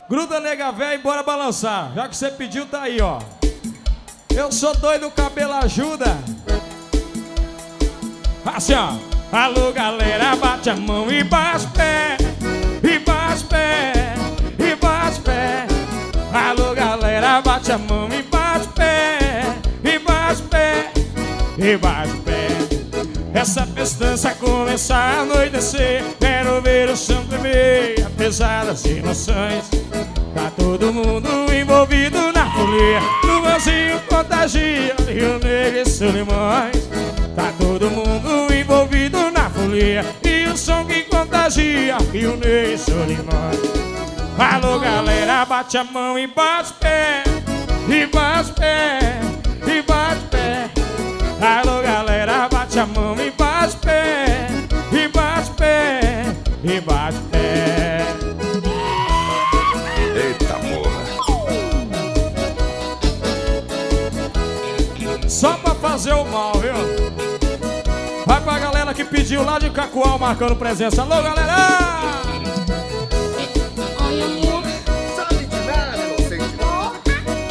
Gruda, nega véia, e bora balançar. Já que você pediu, tá aí, ó. Eu sou doido, o cabelo ajuda. Assim, ó. Alô, galera, bate a mão e bate pé. E bate pé, e bate pé. Alô, galera, bate a mão e bate pé. E bate pé, e bate pé. Essa festança começar a anoitecer. Quero ver o chão tremer, apesar das emoções. Tá todo mundo envolvido na folia. No vãozinho contagia Rio Negro e Solimões. Tá todo mundo envolvido na folia. E o som que contagia Rio Negro e Solimões. Alô, galera, bate a mão e bate pé. E bate pé, e bate pé. Alô, galera, bate a mão e bate pé. E bate pé, e bate pé. Eita porra. Só pra fazer o mal, viu? Vai pra galera que pediu lá de Cacoal marcando presença. Alô, galera! Ai, amor. Sabe de nada, não sei de nada.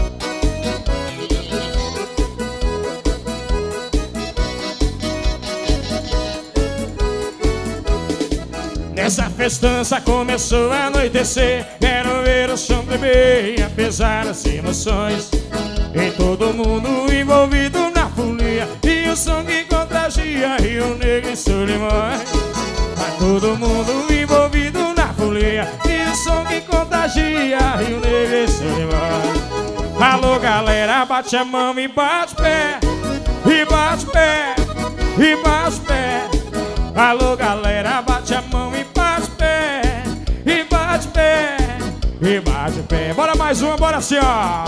Nessa festança começou a anoitecer. Quero ver o chão tremer, apesar das emoções. E todo mundo envolvido na folia. E o som que contagia Rio Negro e Solimões. Tá todo mundo envolvido na folia. E o som que contagia Rio Negro e Solimões. Alô, galera, bate a mão e bate pé. E bate pé, e bate pé. Alô, galera, bate a mão e bate pé. E bate pé, e bate pé. Bora mais uma, bora assim, ó.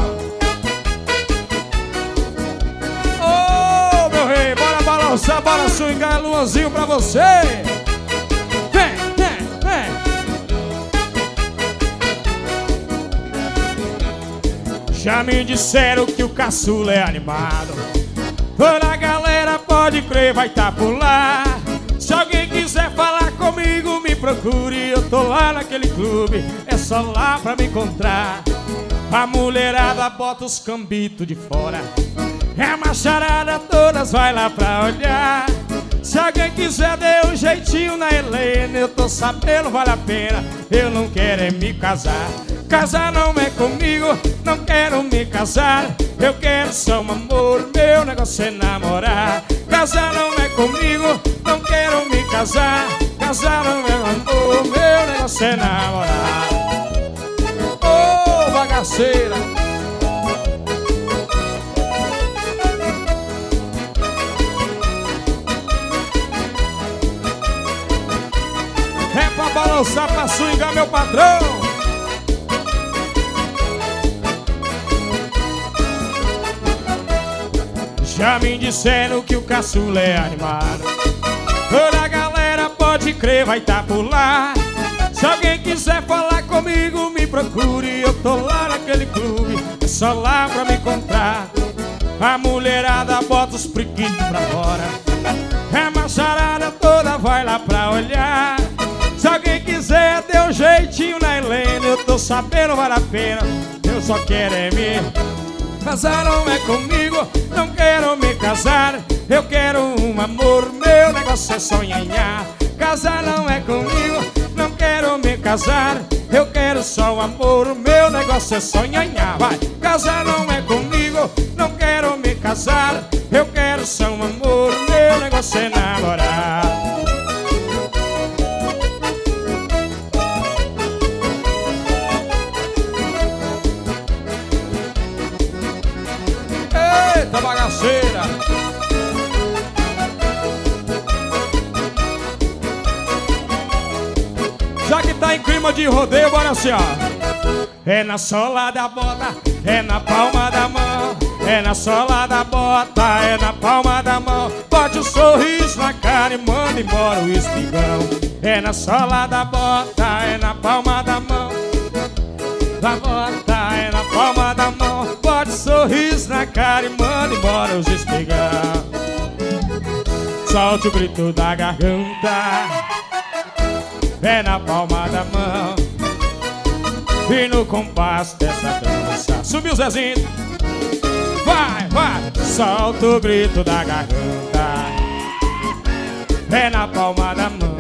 Ô, meu rei, bora balançar, bora swingar, Luanzinho pra você. Vem, vem, vem. Já me disseram que o caçula é animado. Toda a galera pode crer, vai tá por lá. Se alguém quiser falar comigo, me procure. Eu tô lá naquele clube, é só lá pra me encontrar. A mulherada bota os cambitos de fora. É a macharada, todas vai lá pra olhar. Se alguém quiser, dê um jeitinho na Helena. Eu tô sabendo, vale a pena. Eu não quero é me casar. Casar não é comigo, não quero me casar. Eu quero só um amor, meu negócio é namorar. Casar não é comigo, não quero me casar. Casar não é amor, meu negócio é namorar. Ô, bagaceira! É pra balançar, pra swingar, meu patrão. Já me disseram que o caçula é animado. Toda a galera pode crer, vai tá por lá. Se alguém quiser falar comigo, me procure. Eu tô lá naquele clube, é só lá pra me encontrar. A mulherada bota os priquitos pra fora. A macharada toda vai lá pra olhar. Se alguém quiser, dê um jeitinho na Helena. Eu tô sabendo, vale a pena. Eu só quero é me casar não é comigo, não quero me casar. Eu quero um amor, meu negócio é sonhar. Casar não é comigo, não quero me casar. Eu quero só um amor, meu negócio é sonhar. Vai, casar não é comigo, não quero me casar. Eu quero só um amor, meu negócio é namorar. Eita bagaceira! Já que tá em clima de rodeio, bora assim, ó. É na sola da bota, é na palma da mão. É na sola da bota, é na palma da mão. Bote um sorriso na cara e manda embora o espigão. É na sola da bota, é na palma da mão. Da bota, é na palma da mão. Bote um sorriso na cara e manda embora os espigão. Solte o grito da garganta. É na palma da mão. e no compasso dessa dança. Subiu o Zezinho. Vai, vai, solta o grito da garganta, é na palma da mão,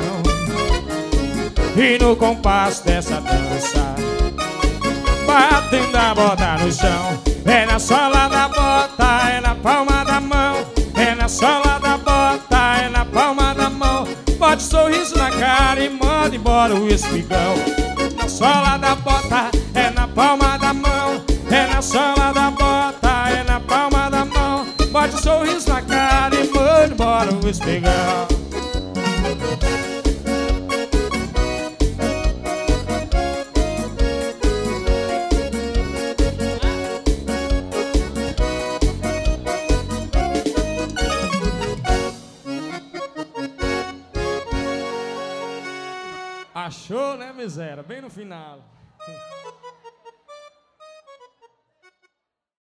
e no compasso dessa dança, batendo a bota no chão. É na sola da bota, é na palma da mão, é na sola da bota, é na palma da mão. Bote sorriso na cara e manda embora o espigão. Na sola da bota, é na palma da mão, é na sola da bota, é na palma da mão. Bote sorriso na cara e manda embora o espigão. Achou, né, miséria? Bem no final.